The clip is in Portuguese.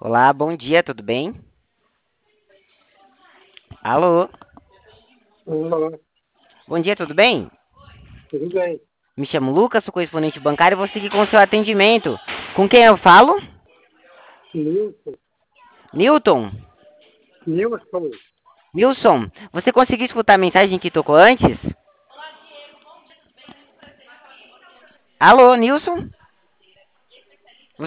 Olá, bom dia, tudo bem? Alô, Olá, bom dia, tudo bem? tudo bem? Me chamo Lucas, sou correspondente bancário e vou seguir com o seu atendimento. Com quem eu falo? Nilson, Newton? Nilson, Nilson, você conseguiu escutar a mensagem que tocou antes? Alô, Nilson?